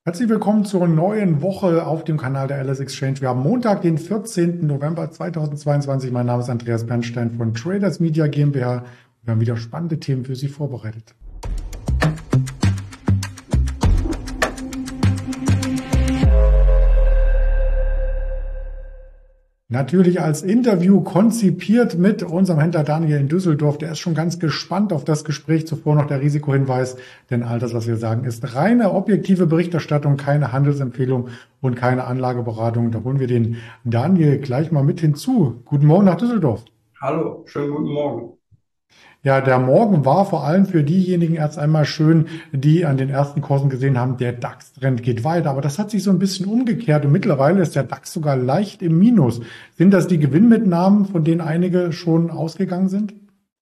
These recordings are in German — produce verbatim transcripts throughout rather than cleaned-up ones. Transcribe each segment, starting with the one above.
Herzlich willkommen zur neuen Woche auf dem Kanal der L S Exchange. Wir haben Montag, den vierzehnten November zweitausendzweiundzwanzig. Mein Name ist Andreas Bernstein von Traders Media GmbH. Wir haben wieder spannende Themen für Sie vorbereitet. Natürlich als Interview konzipiert mit unserem Händler Daniel in Düsseldorf. Der ist schon ganz gespannt auf das Gespräch. Zuvor noch der Risikohinweis, denn all das, was wir sagen, ist reine objektive Berichterstattung, keine Handelsempfehlung und keine Anlageberatung. Da holen wir den Daniel gleich mal mit hinzu. Guten Morgen nach Düsseldorf. Hallo, schönen guten Morgen. Ja, der Morgen war vor allem für diejenigen erst einmal schön, die an den ersten Kursen gesehen haben, der DAX-Trend geht weiter. Aber das hat sich so ein bisschen umgekehrt und mittlerweile ist der DAX sogar leicht im Minus. Sind das die Gewinnmitnahmen, von denen einige schon ausgegangen sind?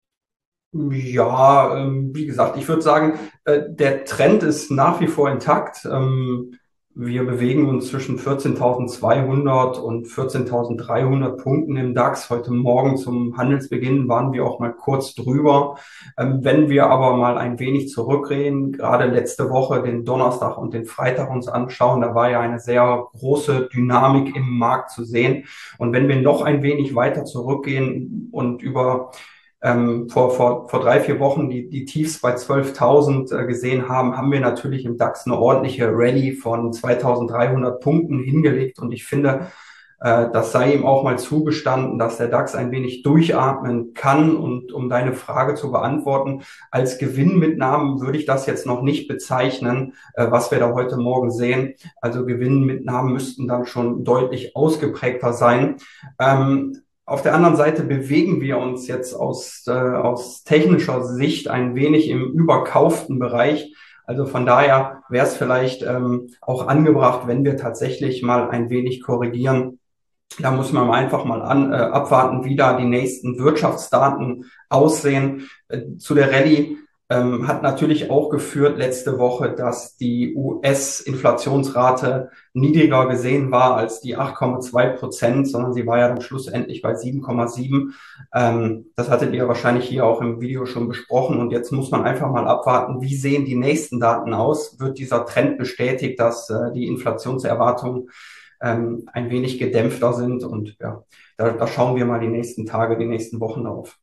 Ja, ähm, wie gesagt, ich würde sagen, äh, der Trend ist nach wie vor intakt. Ähm, wir bewegen uns zwischen vierzehntausendzweihundert und vierzehntausenddreihundert Punkten im DAX. Heute Morgen zum Handelsbeginn waren wir auch mal kurz drüber. Ähm, wenn wir aber mal ein wenig zurückgehen, gerade letzte Woche den Donnerstag und den Freitag uns anschauen, da war ja eine sehr große Dynamik im Markt zu sehen. Und wenn wir noch ein wenig weiter zurückgehen und über ähm, vor, vor, vor drei, vier Wochen die, die Tiefs bei zwölftausend äh, gesehen haben, haben wir natürlich im DAX eine ordentliche Rallye von zweitausenddreihundert Punkten hingelegt. Und ich finde, äh, das sei ihm auch mal zugestanden, dass der DAX ein wenig durchatmen kann. Und um deine Frage zu beantworten, als Gewinnmitnahmen würde ich das jetzt noch nicht bezeichnen, äh, was wir da heute Morgen sehen. Also Gewinnmitnahmen müssten dann schon deutlich ausgeprägter sein. Ähm, Auf der anderen Seite bewegen wir uns jetzt aus, äh, aus technischer Sicht ein wenig im überkauften Bereich. Also von daher wäre es vielleicht ähm, auch angebracht, wenn wir tatsächlich mal ein wenig korrigieren. Da muss man einfach mal an, äh, abwarten, wie da die nächsten Wirtschaftsdaten aussehen. Äh, zu der Rallye ähm, hat natürlich auch geführt letzte Woche, dass die U S-Inflationsrate niedriger gesehen war als die acht Komma zwei Prozent, sondern sie war ja dann schlussendlich bei sieben Komma sieben. Ähm, das hattet ihr wahrscheinlich hier auch im Video schon besprochen. Und jetzt muss man einfach mal abwarten, wie sehen die nächsten Daten aus? Wird dieser Trend bestätigt, dass äh, die Inflationserwartungen ähm, ein wenig gedämpfter sind? Und ja, da, da schauen wir mal die nächsten Tage, die nächsten Wochen drauf.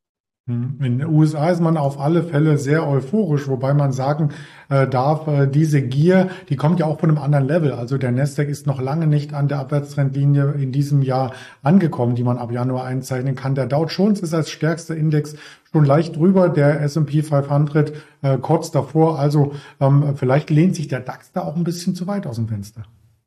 In den U S A ist man auf alle Fälle sehr euphorisch, wobei man sagen äh, darf, äh, diese Gier, die kommt ja auch von einem anderen Level. Also der Nasdaq ist noch lange nicht an der Abwärtstrendlinie in diesem Jahr angekommen, die man ab Januar einzeichnen kann. Der Dow Jones ist als stärkster Index schon leicht drüber, der S und P fünfhundert äh, kurz davor. Also ähm, vielleicht lehnt sich der DAX da auch ein bisschen zu weit aus dem Fenster.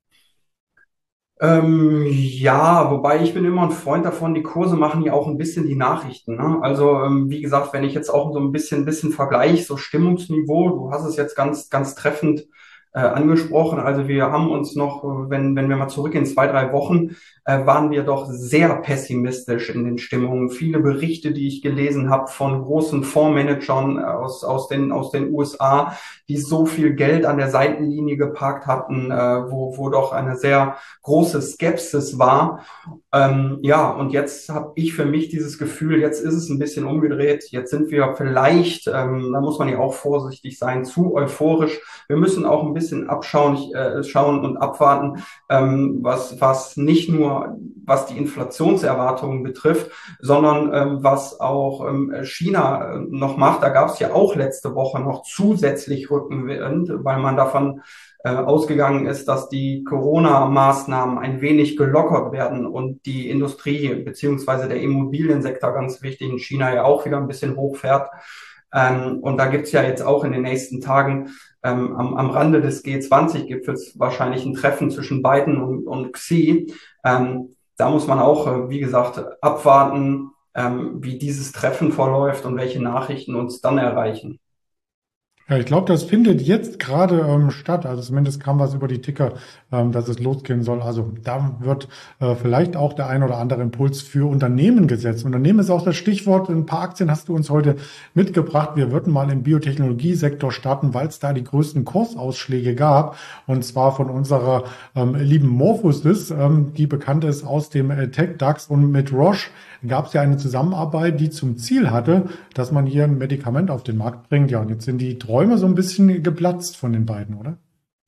Ähm, ja, wobei ich bin immer ein Freund davon, die Kurse machen ja auch ein bisschen die Nachrichten, ne? Also, ähm, wie gesagt, wenn ich jetzt auch so ein bisschen, bisschen vergleiche, so Stimmungsniveau, du hast es jetzt ganz, ganz treffend äh, angesprochen. Also wir haben uns noch, äh, wenn, wenn wir mal zurückgehen, zwei, drei Wochen, äh, waren wir doch sehr pessimistisch in den Stimmungen. Viele Berichte, die ich gelesen habe von großen Fondsmanagern äh, aus, aus den, aus den U S A, die so viel Geld an der Seitenlinie geparkt hatten, äh, wo, wo doch eine sehr große Skepsis war. Ähm, ja, und jetzt habe ich für mich dieses Gefühl, jetzt ist es ein bisschen umgedreht. Jetzt sind wir vielleicht, ähm, da muss man ja auch vorsichtig sein, zu euphorisch. Wir müssen auch ein bisschen abschauen, äh, schauen und abwarten, ähm, was, was nicht nur, was die Inflationserwartungen betrifft, sondern ähm, was auch ähm, China äh, noch macht. Da gab es ja auch letzte Woche noch zusätzlich Rückenwind, weil man davon äh, ausgegangen ist, dass die Corona-Maßnahmen ein wenig gelockert werden und die Industrie beziehungsweise der Immobiliensektor, ganz wichtig in China, ja auch wieder ein bisschen hochfährt. Ähm, und da gibt's ja jetzt auch in den nächsten Tagen ähm, am, am Rande des G zwanzig-Gipfels wahrscheinlich ein Treffen zwischen Biden und, und Xi. Ähm, da muss man auch, äh, wie gesagt, abwarten, ähm, wie dieses Treffen verläuft und welche Nachrichten uns dann erreichen. Ja, ich glaube, das findet jetzt gerade ähm, statt. Also zumindest kam was über die Ticker, ähm, dass es losgehen soll. Also da wird äh, vielleicht auch der ein oder andere Impuls für Unternehmen gesetzt. Unternehmen ist auch das Stichwort. Ein paar Aktien hast du uns heute mitgebracht. Wir würden mal im Biotechnologiesektor starten, weil es da die größten Kursausschläge gab. Und zwar von unserer ähm, lieben Morphosys, ähm, die bekannt ist aus dem äh, Tech-DAX. Und mit Roche gab es ja eine Zusammenarbeit, die zum Ziel hatte, dass man hier ein Medikament auf den Markt bringt. Ja, und jetzt sind die Träume so ein bisschen geplatzt von den beiden, oder?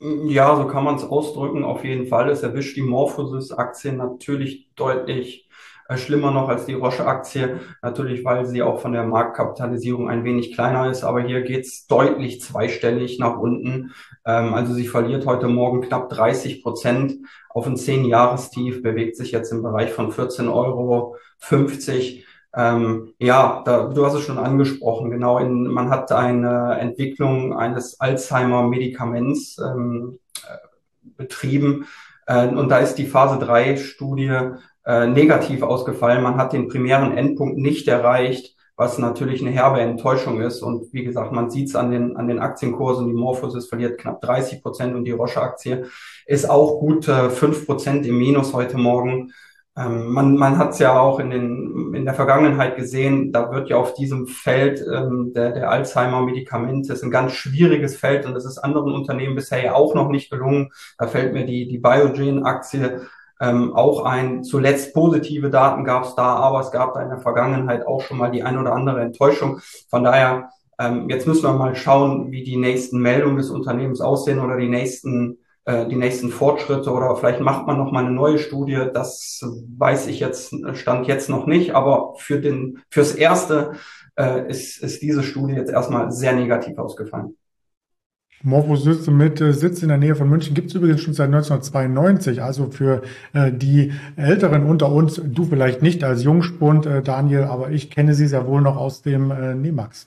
Ja, so kann man es ausdrücken. Auf jeden Fall. Es erwischt die Morphosis-Aktie natürlich deutlich äh, schlimmer noch als die Roche-Aktie. Natürlich, weil sie auch von der Marktkapitalisierung ein wenig kleiner ist. Aber hier geht's deutlich zweistellig nach unten. Ähm, also sie verliert heute Morgen knapp dreißig Prozent auf ein zehn-Jahres-Tief, bewegt sich jetzt im Bereich von vierzehn Euro fünfzig. Ähm, ja, da, du hast es schon angesprochen, genau. In, man hat eine Entwicklung eines Alzheimer-Medikaments ähm, betrieben, äh, und da ist die Phase drei Studie äh, negativ ausgefallen. Man hat den primären Endpunkt nicht erreicht, was natürlich eine herbe Enttäuschung ist. Und wie gesagt, man sieht es an den, an den Aktienkursen. Die Morphosis verliert knapp dreißig Prozent und die Roche-Aktie ist auch gut äh, fünf Prozent im Minus heute Morgen. Ähm, man man hat es ja auch in den in der Vergangenheit gesehen, da wird ja auf diesem Feld ähm, der, der Alzheimer-Medikamente, ist ein ganz schwieriges Feld und es ist anderen Unternehmen bisher ja auch noch nicht gelungen. Da fällt mir die, die Biogen-Aktie ähm, auch ein. Zuletzt positive Daten gab es da, aber es gab da in der Vergangenheit auch schon mal die ein oder andere Enttäuschung. Von daher, ähm, jetzt müssen wir mal schauen, wie die nächsten Meldungen des Unternehmens aussehen oder die nächsten äh, die nächsten Fortschritte oder vielleicht macht man noch mal eine neue Studie. Das weiß ich jetzt, stand jetzt noch nicht, aber für den, fürs Erste äh, ist, ist diese Studie jetzt erstmal sehr negativ ausgefallen. Morphosis mit äh, Sitz in der Nähe von München gibt es übrigens schon seit neunzehnhundertzweiundneunzig. Also für äh, die Älteren unter uns, du vielleicht nicht als Jungspund, äh, Daniel, aber ich kenne sie sehr wohl noch aus dem äh, Nemax.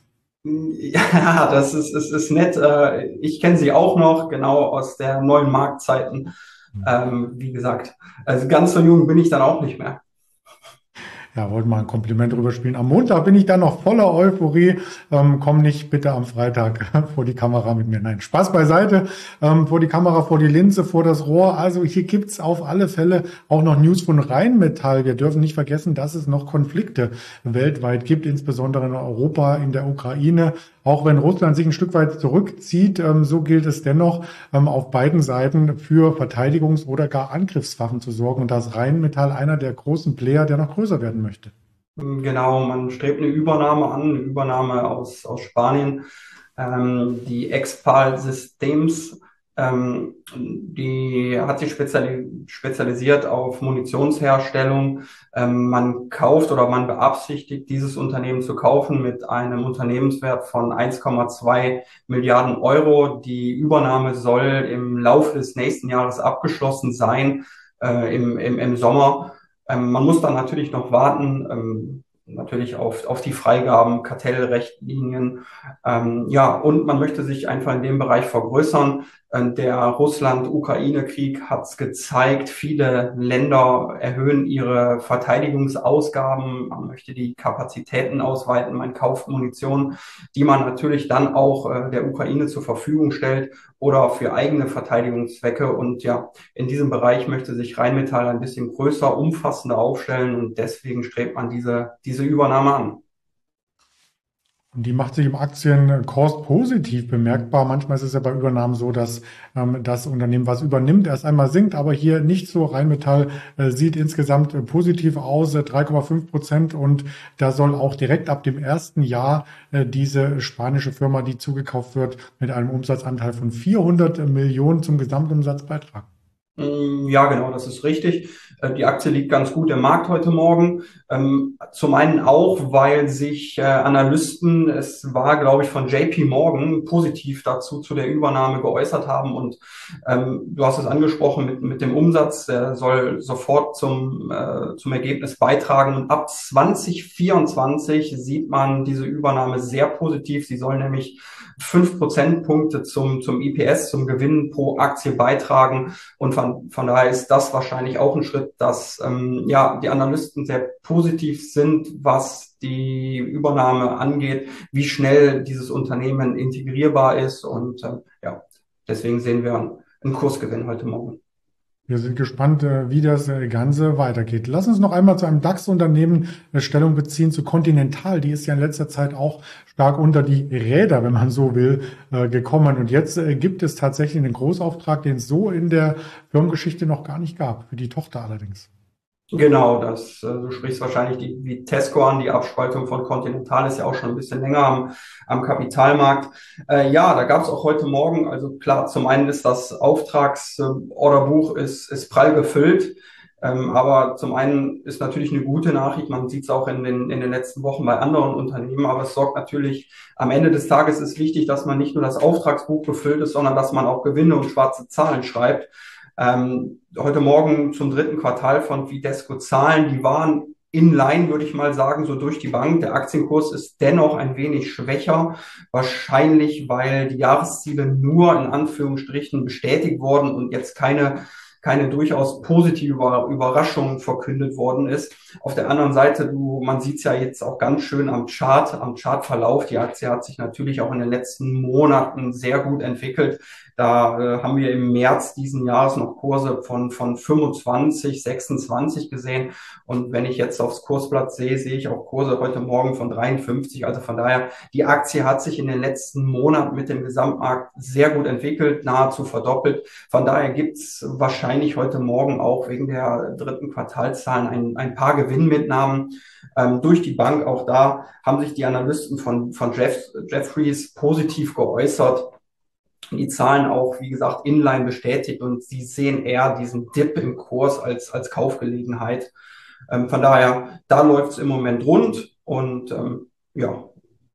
Ja, das ist, ist, ist nett. Äh, Ich kenne sie auch noch, genau aus der neuen Marktzeiten. Ähm, wie gesagt, also ganz so jung bin ich dann auch nicht mehr. Ja, wollte mal ein Kompliment drüber spielen. Am Montag bin ich dann noch voller Euphorie. Ähm, komm nicht bitte am Freitag vor die Kamera mit mir. Nein, Spaß beiseite. Ähm, vor die Kamera, vor die Linse, vor das Rohr. Also hier gibt's auf alle Fälle auch noch News von Rheinmetall. Wir dürfen nicht vergessen, dass es noch Konflikte weltweit gibt, insbesondere in Europa, in der Ukraine. Auch wenn Russland sich ein Stück weit zurückzieht, ähm, so gilt es dennoch, ähm, auf beiden Seiten für Verteidigungs- oder gar Angriffswaffen zu sorgen. Und da ist Rheinmetall einer der großen Player, der noch größer werden möchte. Genau, man strebt eine Übernahme an, eine Übernahme aus, aus Spanien. Ähm, die Expal Systems, ähm, die hat sich speziali spezialisiert auf Munitionsherstellung. Ähm, man kauft oder man beabsichtigt, dieses Unternehmen zu kaufen mit einem Unternehmenswert von eins Komma zwei Milliarden Euro. Die Übernahme soll im Laufe des nächsten Jahres abgeschlossen sein, äh, im, im, im Sommer. Ähm, man muss dann natürlich noch warten, ähm, natürlich auf, auf die Freigaben, Kartellrichtlinien. Ähm, ja, und man möchte sich einfach in dem Bereich vergrößern. Ähm, der Russland-Ukraine-Krieg hat es gezeigt, viele Länder erhöhen ihre Verteidigungsausgaben. Man möchte die Kapazitäten ausweiten, man kauft Munition, die man natürlich dann auch äh, der Ukraine zur Verfügung stellt oder für eigene Verteidigungszwecke. Und ja, in diesem Bereich möchte sich Rheinmetall ein bisschen größer, umfassender aufstellen und deswegen strebt man diese, diese Übernahme an. Und die macht sich im Aktienkurs positiv bemerkbar. Manchmal ist es ja bei Übernahmen so, dass ähm, das Unternehmen, was übernimmt, erst einmal sinkt, aber hier nicht so. Rheinmetall äh, sieht insgesamt äh, positiv aus, äh, drei Komma fünf Prozent. Und da soll auch direkt ab dem ersten Jahr äh, diese spanische Firma, die zugekauft wird, mit einem Umsatzanteil von vierhundert Millionen zum Gesamtumsatz beitragen. Mm, Ja, genau, das ist richtig. Äh, Die Aktie liegt ganz gut im Markt heute Morgen. Ähm, Zum einen auch, weil sich äh, Analysten, es war, glaube ich, von J P Morgan, positiv dazu zu der Übernahme geäußert haben. Und ähm, du hast es angesprochen mit, mit dem Umsatz, der soll sofort zum, äh, zum Ergebnis beitragen. Und ab zwanzig vierundzwanzig sieht man diese Übernahme sehr positiv. Sie soll nämlich fünf Prozentpunkte zum, zum I P S, zum Gewinn pro Aktie beitragen. Und von, von daher ist das wahrscheinlich auch ein Schritt, dass ähm, ja die Analysten sehr positiv sind, was die Übernahme angeht, wie schnell dieses Unternehmen integrierbar ist. Und äh, ja, deswegen sehen wir einen Kursgewinn heute Morgen. Wir sind gespannt, äh, wie das äh, Ganze weitergeht. Lass uns noch einmal zu einem DAX-Unternehmen äh, Stellung beziehen, zu Continental. Die ist ja in letzter Zeit auch stark unter die Räder, wenn man so will, äh, gekommen. Und jetzt äh, gibt es tatsächlich einen Großauftrag, den es so in der Firmengeschichte noch gar nicht gab, für die Tochter allerdings. Genau, das, äh, du sprichst wahrscheinlich die Vitesco an, die Abspaltung von Continental ist ja auch schon ein bisschen länger am, am Kapitalmarkt. Äh, ja, da gab es auch heute Morgen, also klar, zum einen ist das Auftragsorderbuch ist, ist prall gefüllt, ähm, aber zum einen ist natürlich eine gute Nachricht, man sieht es auch in den, in den letzten Wochen bei anderen Unternehmen, aber es sorgt natürlich, am Ende des Tages ist wichtig, dass man nicht nur das Auftragsbuch befüllt ist, sondern dass man auch Gewinne und schwarze Zahlen schreibt. Ähm, heute Morgen zum dritten Quartal von Vitesco Zahlen, die waren in line, würde ich mal sagen, so durch die Bank. Der Aktienkurs ist dennoch ein wenig schwächer, wahrscheinlich weil die Jahresziele nur in Anführungsstrichen bestätigt wurden und jetzt keine keine durchaus positive Überraschung verkündet worden ist. Auf der anderen Seite, du, man sieht es ja jetzt auch ganz schön am Chart, am Chartverlauf. Die Aktie hat sich natürlich auch in den letzten Monaten sehr gut entwickelt. Da äh, haben wir im März diesen Jahres noch Kurse von, von fünfundzwanzig, sechsundzwanzig gesehen. Und wenn ich jetzt aufs Kursblatt sehe, sehe ich auch Kurse heute Morgen von dreiundfünfzig. Also von daher, die Aktie hat sich in den letzten Monaten mit dem Gesamtmarkt sehr gut entwickelt, nahezu verdoppelt. Von daher gibt's wahrscheinlich heute Morgen auch wegen der dritten Quartalszahlen ein, ein paar Gewinnmitnahmen ähm, durch die Bank. Auch da haben sich die Analysten von, von Jeff, Jefferies positiv geäußert. Die Zahlen auch, wie gesagt, inline bestätigt und sie sehen eher diesen Dip im Kurs als, als Kaufgelegenheit. Ähm, von daher, da läuft es im Moment rund und ähm, ja.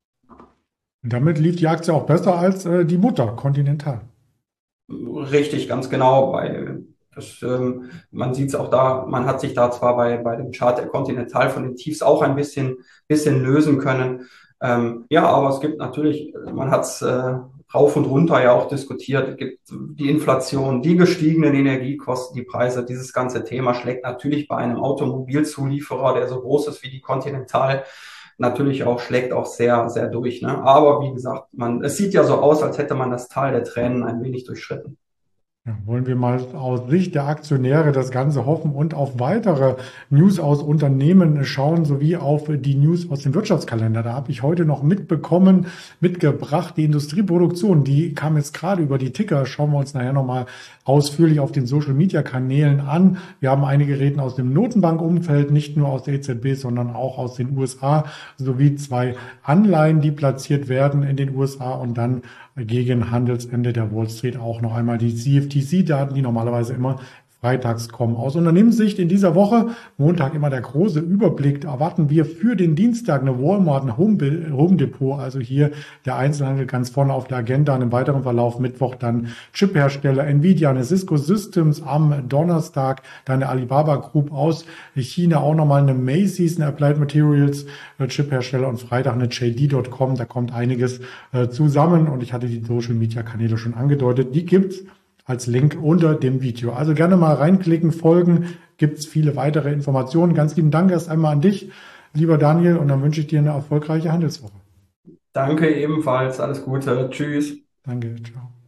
Und damit lief die Aktie auch besser als äh, die Mutter, Continental. Richtig, ganz genau. Bei, das, ähm, man sieht es auch da, man hat sich da zwar bei, bei dem Chart der Continental von den Tiefs auch ein bisschen, bisschen lösen können. Ähm, ja, aber es gibt natürlich, man hat es äh, rauf und runter ja auch diskutiert. Es gibt die Inflation, die gestiegenen Energiekosten, die Preise. Dieses ganze Thema schlägt natürlich bei einem Automobilzulieferer, der so groß ist wie die Continental, natürlich auch, schlägt auch sehr, sehr durch. Ne? Aber wie gesagt, man, es sieht ja so aus, als hätte man das Tal der Tränen ein wenig durchschritten. Ja, wollen wir mal aus Sicht der Aktionäre das Ganze hoffen und auf weitere News aus Unternehmen schauen, sowie auf die News aus dem Wirtschaftskalender. Da habe ich heute noch mitbekommen, mitgebracht, die Industrieproduktion, die kam jetzt gerade über die Ticker. Schauen wir uns nachher nochmal ausführlich auf den Social-Media-Kanälen an. Wir haben einige Reden aus dem Notenbankumfeld, nicht nur aus der E Z B, sondern auch aus den U S A, sowie zwei Anleihen, die platziert werden in den U S A und dann gegen Handelsende der Wall Street auch noch einmal die C F T C-Daten, die normalerweise immer freitags kommen. Aus Unternehmenssicht in dieser Woche, Montag immer der große Überblick, erwarten wir für den Dienstag eine Walmart, ein Home, Home Depot, also hier der Einzelhandel ganz vorne auf der Agenda, und im weiteren Verlauf Mittwoch dann Chiphersteller Nvidia, eine Cisco Systems am Donnerstag, dann eine Alibaba Group aus China, auch nochmal eine Macy's, eine Applied Materials Chiphersteller, und Freitag eine J D Punkt com, da kommt einiges äh, zusammen, und ich hatte die Social Media Kanäle schon angedeutet, die gibt's als Link unter dem Video. Also gerne mal reinklicken, folgen, gibt's viele weitere Informationen. Ganz lieben Dank erst einmal an dich, lieber Daniel, und dann wünsche ich dir eine erfolgreiche Handelswoche. Danke ebenfalls, alles Gute, tschüss. Danke, ciao.